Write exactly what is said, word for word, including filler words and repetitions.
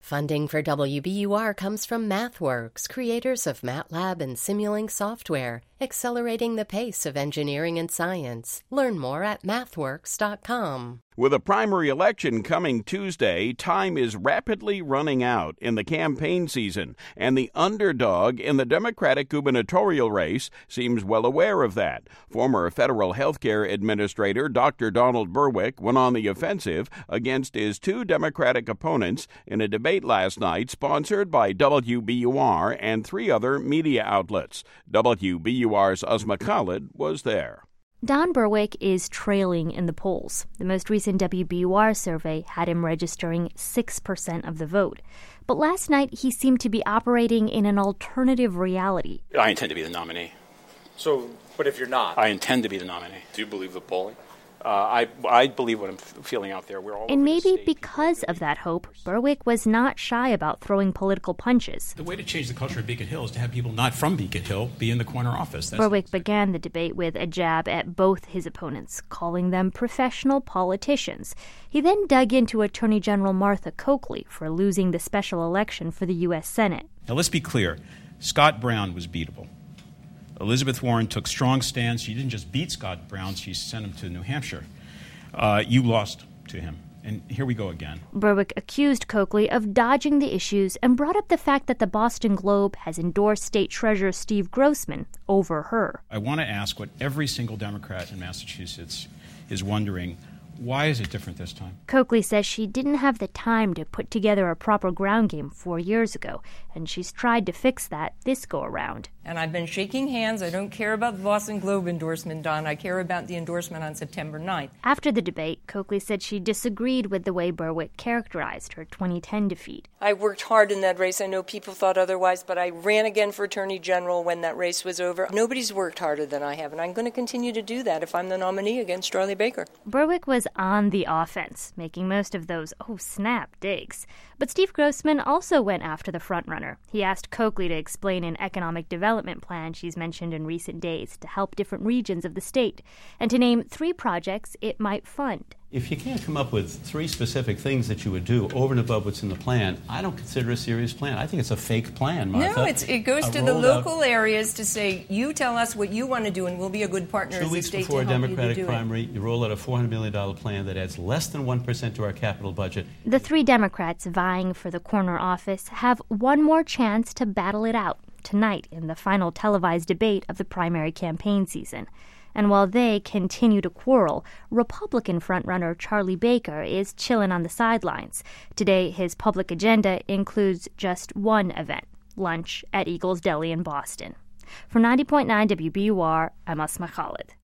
Funding for W B U R comes from MathWorks, creators of MATLAB and Simulink software, accelerating the pace of engineering and science. Learn more at mathworks dot com. With a primary election coming Tuesday, time is rapidly running out in the campaign season, and the underdog in the Democratic gubernatorial race seems well aware of that. Former federal health care administrator Doctor Donald Berwick went on the offensive against his two Democratic opponents in a debate last night sponsored by W B U R and three other media outlets. W B U R's Uzma Khalid was there. Don Berwick is trailing in the polls. The most recent W B U R survey had him registering six percent of the vote. But last night, he seemed to be operating in an alternative reality. I intend to be the nominee. So, but if you're not? I intend to be the nominee. Do you believe the polling? Uh, I I believe what I'm f- feeling out there. We're all and maybe because of that hope, Berwick was not shy about throwing political punches. The way to change the culture of Beacon Hill is to have people not from Beacon Hill be in the corner office. That's Berwick began the debate with a jab at both his opponents, calling them professional politicians. He then dug into Attorney General Martha Coakley for losing the special election for the U S Senate. Now let's be clear. Scott Brown was beatable. Elizabeth Warren took strong stands. She didn't just beat Scott Brown, she sent him to New Hampshire. Uh, you lost to him. And here we go again. Berwick accused Coakley of dodging the issues and brought up the fact that the Boston Globe has endorsed State Treasurer Steve Grossman over her. I want to ask what every single Democrat in Massachusetts is wondering. Why is it different this time? Coakley says she didn't have the time to put together a proper ground game four years ago, and she's tried to fix that this go-around. And I've been shaking hands. I don't care about the Boston Globe endorsement, Don. I care about the endorsement on September ninth. After the debate, Coakley said she disagreed with the way Berwick characterized her twenty ten defeat. I worked hard in that race. I know people thought otherwise, but I ran again for Attorney General when that race was over. Nobody's worked harder than I have, and I'm going to continue to do that if I'm the nominee against Charlie Baker. Berwick was on the offense, making most of those oh snap digs. But Steve Grossman also went after the frontrunner. He asked Coakley to explain an economic development plan she's mentioned in recent days to help different regions of the state, and to name three projects it might fund. If you can't come up with three specific things that you would do over and above what's in the plan, I don't consider it a serious plan. I think it's a fake plan, Martha. No, it's, it goes A to the rolled-out- local areas to say, you tell us what you want to do, and we'll be a good partner Two as a weeks state before a to help Democratic you to do primary, it. you roll out a four hundred million dollars plan that adds less than one percent to our capital budget. The three Democrats vying for the corner office have one more chance to battle it out tonight in the final televised debate of the primary campaign season. And while they continue to quarrel, Republican frontrunner Charlie Baker is chilling on the sidelines. Today, his public agenda includes just one event, lunch at Eagles Deli in Boston. For ninety point nine W B U R, I'm Uzma Khalid.